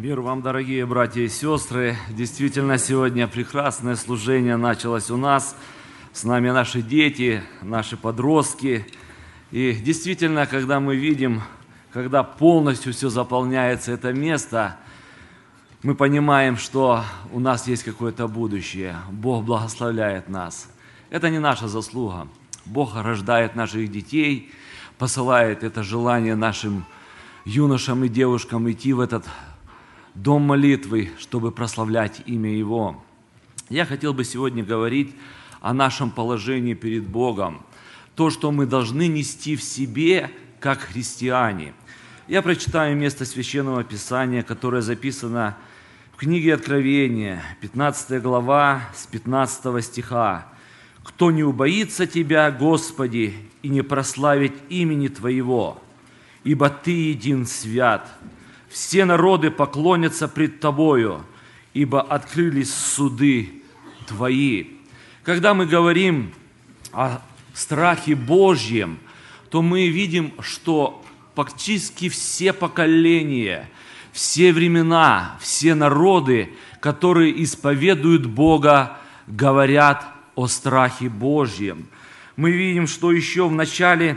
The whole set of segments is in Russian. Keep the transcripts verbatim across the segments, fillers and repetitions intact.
Мир вам, дорогие братья и сестры. Действительно, сегодня прекрасное служение началось у нас. С нами наши дети, наши подростки. И действительно, когда мы видим, когда полностью все заполняется это место, мы понимаем, что у нас есть какое-то будущее. Бог благословляет нас. Это не наша заслуга. Бог рождает наших детей, посылает это желание нашим юношам и девушкам идти в этот дом молитвы, чтобы прославлять имя Его. Я хотел бы сегодня говорить о нашем положении перед Богом. То, что мы должны нести в себе, как христиане. Я прочитаю место Священного Писания, которое записано в книге Откровения, пятнадцатая глава, с пятнадцатого стиха. «Кто не убоится Тебя, Господи, и не прославит имени Твоего, ибо Ты един свят. Все народы поклонятся пред Тобою, ибо открылись суды Твои». Когда мы говорим о страхе Божьем, то мы видим, что практически все поколения, все времена, все народы, которые исповедуют Бога, говорят о страхе Божьем. Мы видим, что еще в начале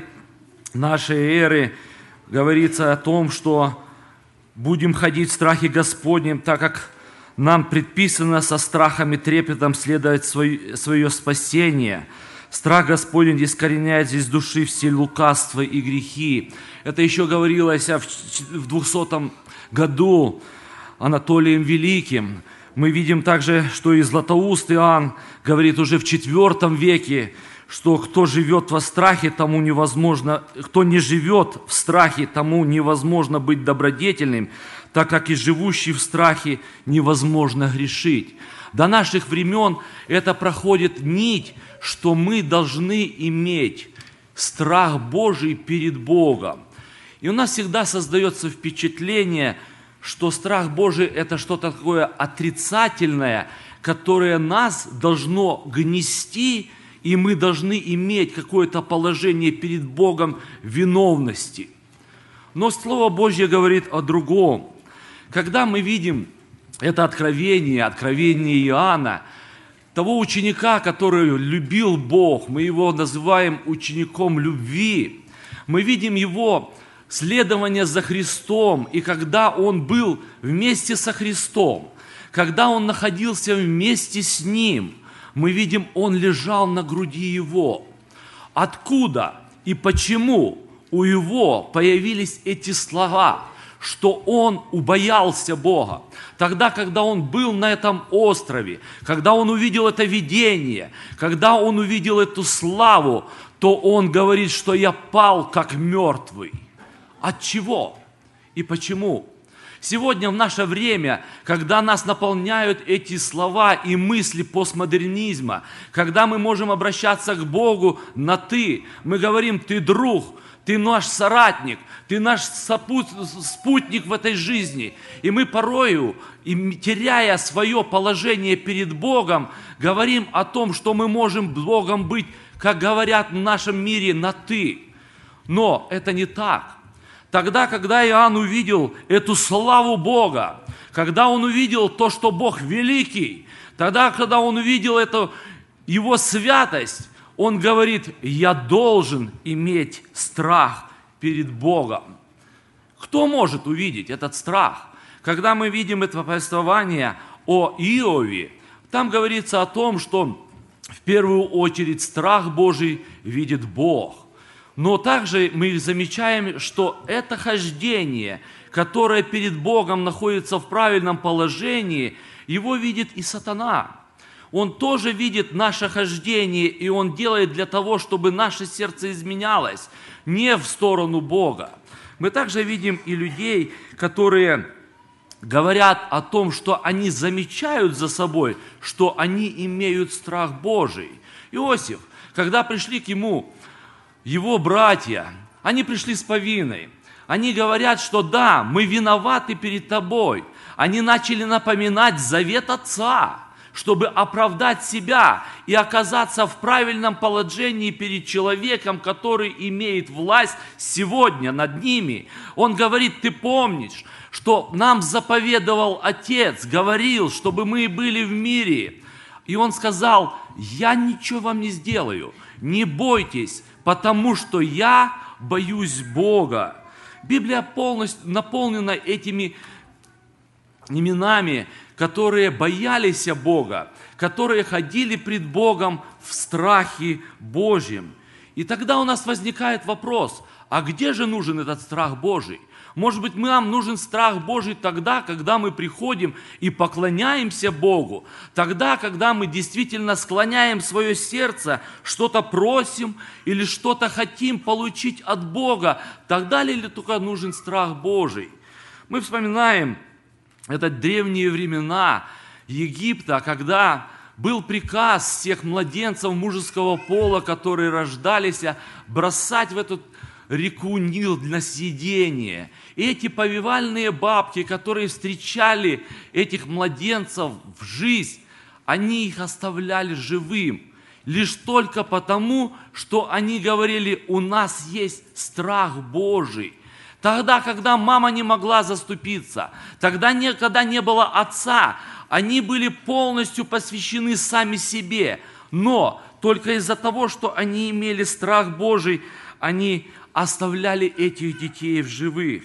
нашей эры говорится о том, что будем ходить в страхе Господнем, так как нам предписано со страхом и трепетом следовать свое, свое спасение. Страх Господень искореняет из души все лукавства и грехи. Это еще говорилось в двухсотом году Анатолием Великим. Мы видим также, что и Златоуст Иоанн говорит уже в четвертом веке, что кто живет во страхе, тому невозможно, кто не живет в страхе, тому невозможно быть добродетельным, так как и живущий в страхе невозможно грешить. До наших времен это проходит нить, что мы должны иметь страх Божий перед Богом. И у нас всегда создается впечатление, что страх Божий – это что-то такое отрицательное, которое нас должно гнести, и мы должны иметь какое-то положение перед Богом виновности. Но Слово Божье говорит о другом. Когда мы видим это откровение, откровение Иоанна, того ученика, который любил Бог, мы его называем учеником любви, мы видим его следование за Христом, и когда он был вместе со Христом, когда он находился вместе с Ним, мы видим, он лежал на груди Его. Откуда и почему у Его появились эти слова, что он убоялся Бога? Тогда, когда он был на этом острове, когда он увидел это видение, когда он увидел эту славу, то он говорит, что я пал как мертвый. От чего и почему? Сегодня в наше время, когда нас наполняют эти слова и мысли постмодернизма, когда мы можем обращаться к Богу на «ты», мы говорим «ты друг», «ты наш соратник», «ты наш спутник в этой жизни». И мы порою, теряя свое положение перед Богом, говорим о том, что мы можем с Богом быть, как говорят в нашем мире, на «ты». Но это не так. Тогда, когда Иоанн увидел эту славу Бога, когда он увидел то, что Бог великий, тогда, когда он увидел эту Его святость, он говорит, я должен иметь страх перед Богом. Кто может увидеть этот страх? Когда мы видим это повествование о Иове, там говорится о том, что в первую очередь страх Божий видит Бог. Но также мы замечаем, что это хождение, которое перед Богом находится в правильном положении, его видит и сатана. Он тоже видит наше хождение, и он делает для того, чтобы наше сердце изменялось не в сторону Бога. Мы также видим и людей, которые говорят о том, что они замечают за собой, что они имеют страх Божий. Иосиф, когда пришли к ему его братья, они пришли с повинной. Они говорят, что да, мы виноваты перед тобой. Они начали напоминать завет отца, чтобы оправдать себя и оказаться в правильном положении перед человеком, который имеет власть сегодня над ними. Он говорит, ты помнишь, что нам заповедовал Отец, говорил, чтобы мы были в мире. И Он сказал: я ничего вам не сделаю, не бойтесь, потому что я боюсь Бога. Библия полностью наполнена этими именами, которые боялись Бога, которые ходили пред Богом в страхе Божьем. И тогда у нас возникает вопрос: а где же нужен этот страх Божий? Может быть, нам нужен страх Божий тогда, когда мы приходим и поклоняемся Богу, тогда, когда мы действительно склоняем свое сердце, что-то просим или что-то хотим получить от Бога, тогда ли только нужен страх Божий? Мы вспоминаем это древние времена Египта, когда был приказ всех младенцев мужеского пола, которые рождались, бросать в эту реку Нил на съедение. И эти повивальные бабки, которые встречали этих младенцев в жизнь, они их оставляли живым. Лишь только потому, что они говорили: у нас есть страх Божий. Тогда, когда мама не могла заступиться, тогда, когда не было отца, они были полностью посвящены сами себе. Но только из-за того, что они имели страх Божий, они оставляли этих детей в живых.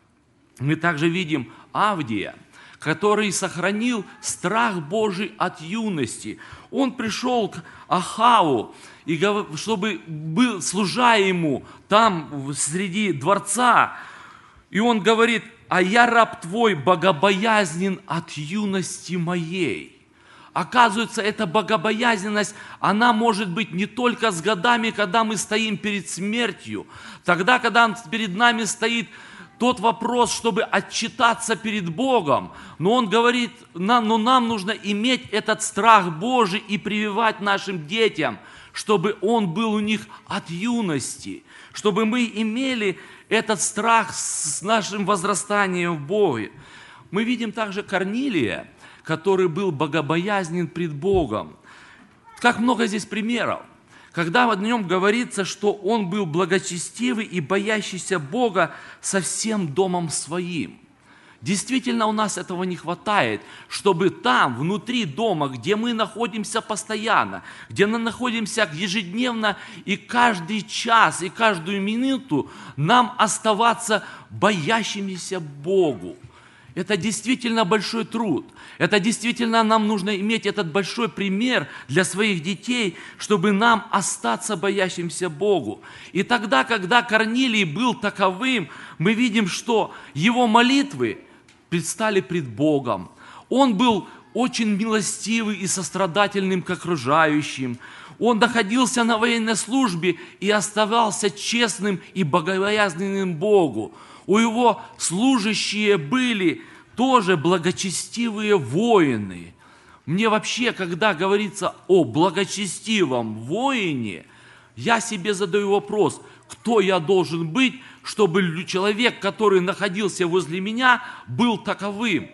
Мы также видим Авдия, который сохранил страх Божий от юности. Он пришел к Ахаву, и, чтобы был, служа ему там среди дворца, и он говорит: а я раб твой, богобоязнен от юности моей. Оказывается, эта богобоязненность, она может быть не только с годами, когда мы стоим перед смертью, тогда, когда перед нами стоит тот вопрос, чтобы отчитаться перед Богом. Но он говорит, но нам нужно иметь этот страх Божий и прививать нашим детям, чтобы он был у них от юности, чтобы мы имели этот страх с нашим возрастанием в Боге. Мы видим также Корнилия, который был богобоязнен пред Богом. Как много здесь примеров, когда о нем говорится, что он был благочестивый и боящийся Бога со всем домом своим. Действительно, у нас этого не хватает, чтобы там, внутри дома, где мы находимся постоянно, где мы находимся ежедневно, и каждый час, и каждую минуту нам оставаться боящимися Богу. Это действительно большой труд. Это действительно нам нужно иметь этот большой пример для своих детей, чтобы нам остаться боящимся Богу. И тогда, когда Корнилий был таковым, мы видим, что его молитвы предстали пред Богом. Он был очень милостивый и сострадательным к окружающим. Он находился на военной службе и оставался честным и богобоязненным Богу. У его служащие были тоже благочестивые воины. Мне вообще, когда говорится о благочестивом воине, я себе задаю вопрос: кто я должен быть, чтобы человек, который находился возле меня, был таковым?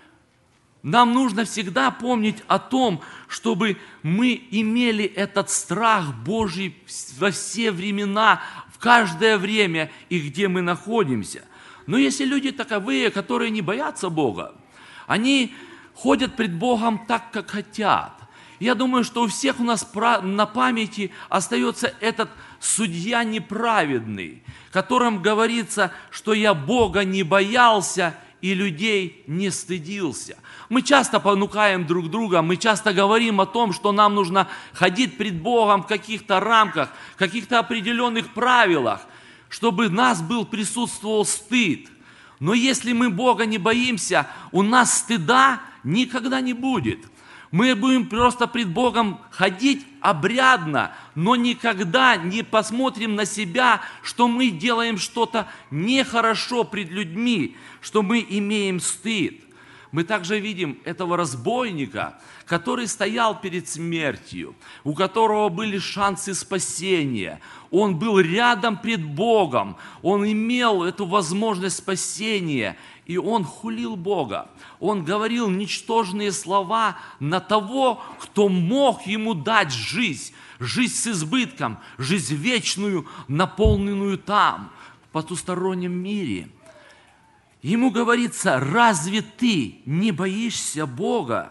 Нам нужно всегда помнить о том, чтобы мы имели этот страх Божий во все времена, в каждое время и где мы находимся. Но если люди таковые, которые не боятся Бога, они ходят пред Богом так, как хотят. Я думаю, что у всех у нас на памяти остается этот судья неправедный, которым говорится, что я Бога не боялся и людей не стыдился. Мы часто понукаем друг друга, мы часто говорим о том, что нам нужно ходить пред Богом в каких-то рамках, в каких-то определенных правилах, чтобы в нас был, присутствовал стыд. Но если мы Бога не боимся, у нас стыда никогда не будет. Мы будем просто пред Богом ходить обрядно, но никогда не посмотрим на себя, что мы делаем что-то нехорошо пред людьми, что мы имеем стыд. Мы также видим этого разбойника, который стоял перед смертью, у которого были шансы спасения. Он был рядом пред Богом, он имел эту возможность спасения, и он хулил Бога. Он говорил ничтожные слова на того, кто мог ему дать жизнь, жизнь с избытком, жизнь вечную, наполненную там, в потустороннем мире. Ему говорится: разве ты не боишься Бога?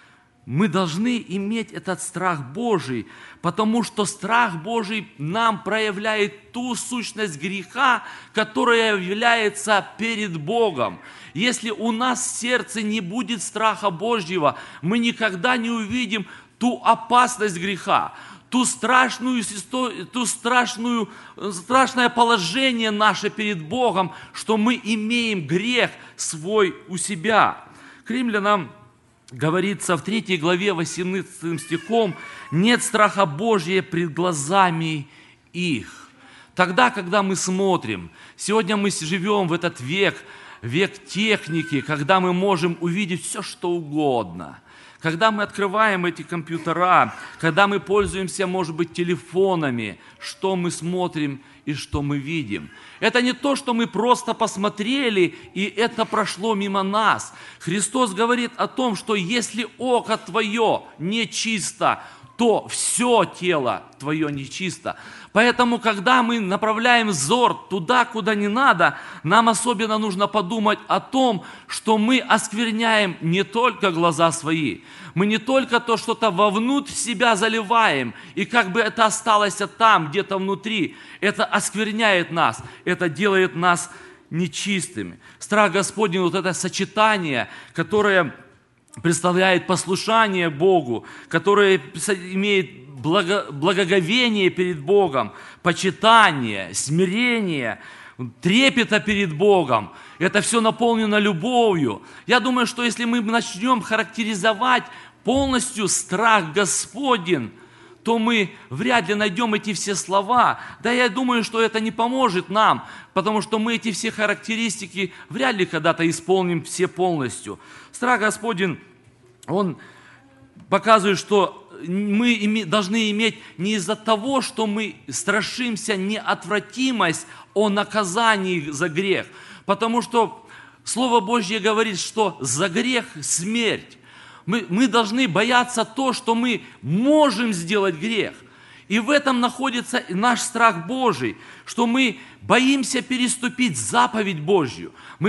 Мы должны иметь этот страх Божий, потому что страх Божий нам проявляет ту сущность греха, которая является перед Богом. Если у нас в сердце не будет страха Божьего, мы никогда не увидим ту опасность греха, ту страшную, ту страшную, страшное положение наше перед Богом, что мы имеем грех свой у себя. К римлянам говорится в третьей главе восемнадцатым стихом: «Нет страха Божия пред глазами их». Тогда, когда мы смотрим, сегодня мы живем в этот век, век техники, когда мы можем увидеть все, что угодно. Когда мы открываем эти компьютера, когда мы пользуемся, может быть, телефонами, что мы смотрим и что мы видим. Это не то, что мы просто посмотрели, и это прошло мимо нас. Христос говорит о том, что если око твое нечисто, то все тело твое нечисто. Поэтому, когда мы направляем взор туда, куда не надо, нам особенно нужно подумать о том, что мы оскверняем не только глаза свои, мы не только то что-то вовнутрь себя заливаем, и как бы это осталось там, где-то внутри, это оскверняет нас, это делает нас нечистыми. Страх Господень, вот это сочетание, которое представляет послушание Богу, которое имеет благо, благоговение перед Богом, почитание, смирение, трепета перед Богом. Это все наполнено любовью. Я думаю, что если мы начнем характеризовать полностью страх Господень, то мы вряд ли найдем эти все слова. Да, я думаю, что это не поможет нам, потому что мы эти все характеристики вряд ли когда-то исполним все полностью. Страх Господень, он показывает, что мы должны иметь не из-за того, что мы страшимся неотвратимость о наказании за грех, потому что Слово Божье говорит, что за грех смерть. Мы, мы должны бояться то, что мы можем сделать грех. И в этом находится наш страх Божий, что мы боимся переступить заповедь Божью. Мы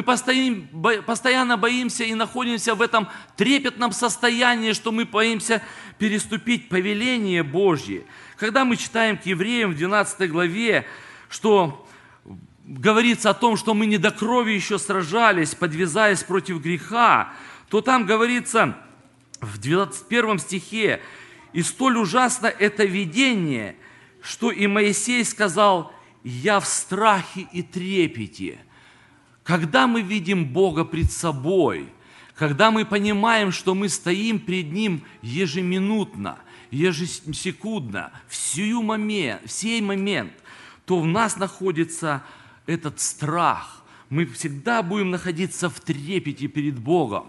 постоянно боимся и находимся в этом трепетном состоянии, что мы боимся переступить повеление Божье. Когда мы читаем к Евреям в двенадцатой главе, что говорится о том, что мы не до крови еще сражались, подвязаясь против греха, то там говорится в двадцать первом стихе: «И столь ужасно это видение, что и Моисей сказал: я в страхе и трепете». Когда мы видим Бога пред собой, когда мы понимаем, что мы стоим пред Ним ежеминутно, ежесекундно, в сию момент, в сей момент, то в нас находится этот страх. Мы всегда будем находиться в трепете перед Богом.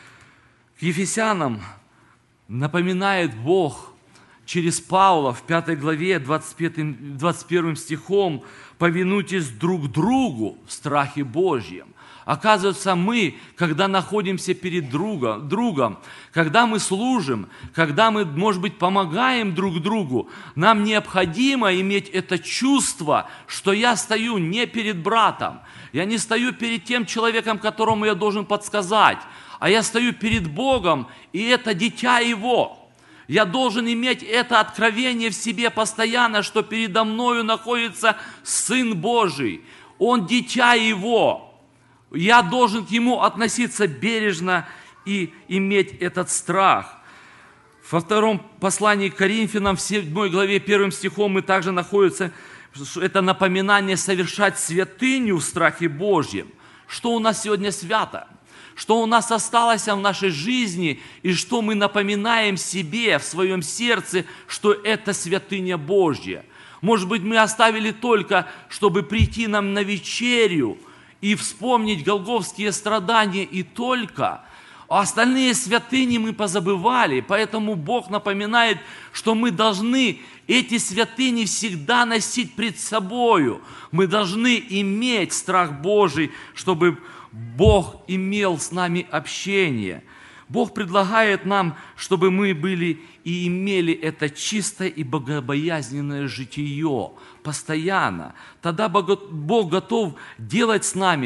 К Ефесянам напоминает Бог через Павла в пятой главе двадцать первым стихом: «Повинуйтесь друг другу в страхе Божьем». Оказывается, мы, когда находимся перед другом, другом, когда мы служим, когда мы, может быть, помогаем друг другу, нам необходимо иметь это чувство, что я стою не перед братом, я не стою перед тем человеком, которому я должен подсказать, а я стою перед Богом, и это дитя Его. Я должен иметь это откровение в себе постоянно, что передо мною находится Сын Божий. Он дитя Его. Я должен к Ему относиться бережно и иметь этот страх. Во втором послании к Коринфянам, в седьмой главе, первым стихом мы также находимся, это напоминание совершать святыню в страхе Божьем. Что у нас сегодня свято? Что у нас осталось в нашей жизни, и что мы напоминаем себе в своем сердце, что это святыня Божья. Может быть, мы оставили только, чтобы прийти нам на вечерю и вспомнить голгофские страдания, и только. А остальные святыни мы позабывали, поэтому Бог напоминает, что мы должны эти святыни всегда носить пред собою. Мы должны иметь страх Божий, чтобы Бог имел с нами общение. Бог предлагает нам, чтобы мы были и имели это чистое и богобоязненное житие постоянно. Тогда Бог готов делать с нами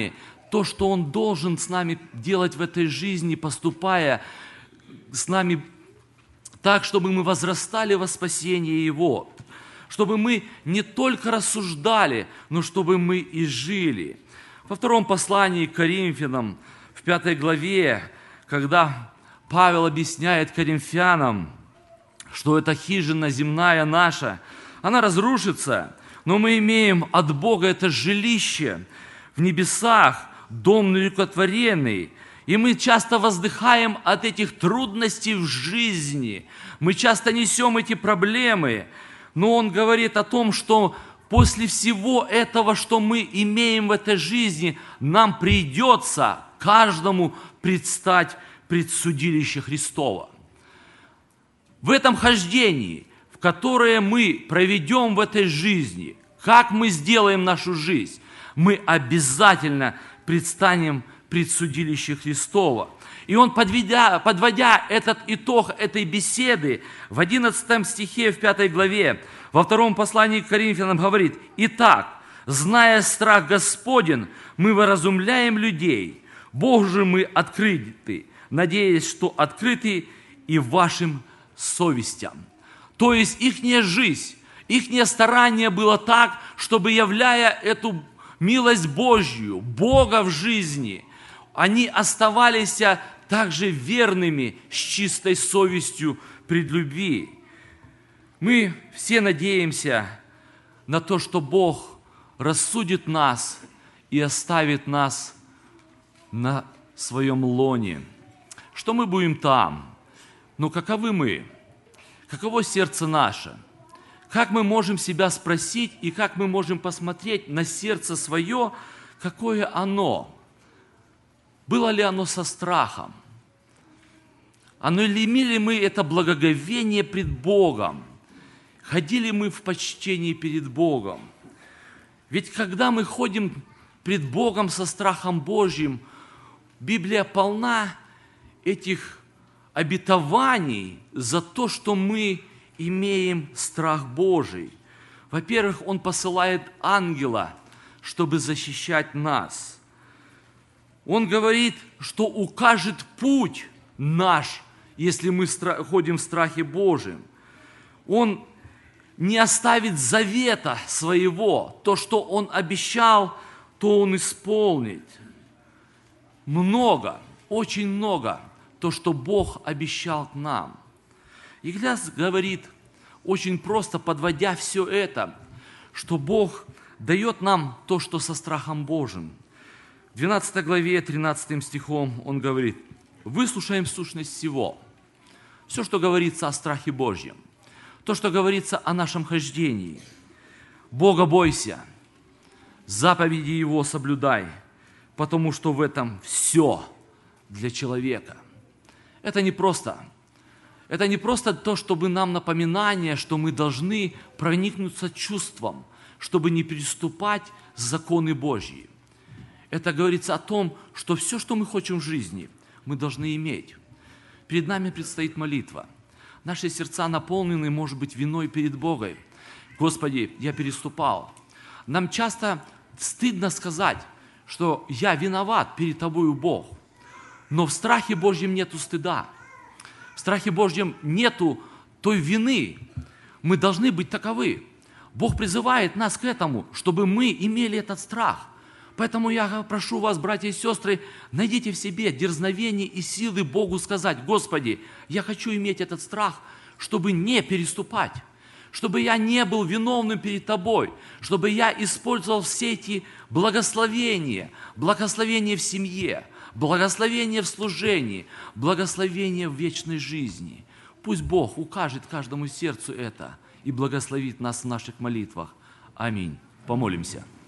то, что Он должен с нами делать в этой жизни, поступая с нами так, чтобы мы возрастали во спасение Его, чтобы мы не только рассуждали, но чтобы мы и жили. Во втором послании к Коринфянам, в пятой главе, когда Павел объясняет коринфянам, что эта хижина земная наша, она разрушится, но мы имеем от Бога это жилище в небесах, дом неукотворенный. И мы часто воздыхаем от этих трудностей в жизни. Мы часто несем эти проблемы. Но он говорит о том, что после всего этого, что мы имеем в этой жизни, нам придется каждому предстать пред судилище Христово. В этом хождении, в которое мы проведем в этой жизни, как мы сделаем нашу жизнь, мы обязательно предстанем пред судилище Христово. И он, подведя, подводя этот итог этой беседы, в одиннадцатом стихе, в пятой главе, во втором послании к Коринфянам говорит: «Итак, зная страх Господен, мы выразумляем людей, Богу же мы открыты, надеясь, что открыты и вашим совестям». То есть ихняя жизнь, ихнее старание было так, чтобы, являя эту милость Божью, Бога в жизни, они оставались также верными, с чистой совестью пред любви. Мы все надеемся на то, что Бог рассудит нас и оставит нас на своем лоне, что мы будем там. Но каковы мы? Каково сердце наше? Как мы можем себя спросить и как мы можем посмотреть на сердце свое, какое оно? Было ли оно со страхом? Оно ли имели мы это благоговение пред Богом? Ходили мы в почтении перед Богом? Ведь когда мы ходим пред Богом со страхом Божьим, Библия полна этих обетований за то, что мы имеем страх Божий. Во-первых, Он посылает ангела, чтобы защищать нас. Он говорит, что укажет путь наш, если мы ходим в страхе Божьем. Он не оставит завета своего. То, что Он обещал, то Он исполнит. Много, очень много, то, что Бог обещал нам. Иглес говорит, очень просто подводя все это, что Бог дает нам то, что со страхом Божьим. В двенадцатой главе, тринадцатым стихом он говорит: «Выслушаем сущность всего». Все, что говорится о страхе Божьем, то, что говорится о нашем хождении. Бога бойся, заповеди Его соблюдай, потому что в этом все для человека. Это не просто. Это не просто то, чтобы нам напоминание, что мы должны проникнуться чувством, чтобы не переступать законы Божьи. Это говорится о том, что все, что мы хотим в жизни, мы должны иметь. Перед нами предстоит молитва. Наши сердца наполнены, может быть, виной перед Богом. Господи, я переступал. Нам часто стыдно сказать, что я виноват перед Тобою, Бог. Но в страхе Божьем нету стыда. В страхе Божьем нету той вины. Мы должны быть таковы. Бог призывает нас к этому, чтобы мы имели этот страх. Поэтому я прошу вас, братья и сестры, найдите в себе дерзновение и силы Богу сказать: Господи, я хочу иметь этот страх, чтобы не переступать, чтобы я не был виновным перед Тобой, чтобы я использовал все эти благословения, благословения в семье, благословения в служении, благословения в вечной жизни. Пусть Бог укажет каждому сердцу это и благословит нас в наших молитвах. Аминь. Помолимся.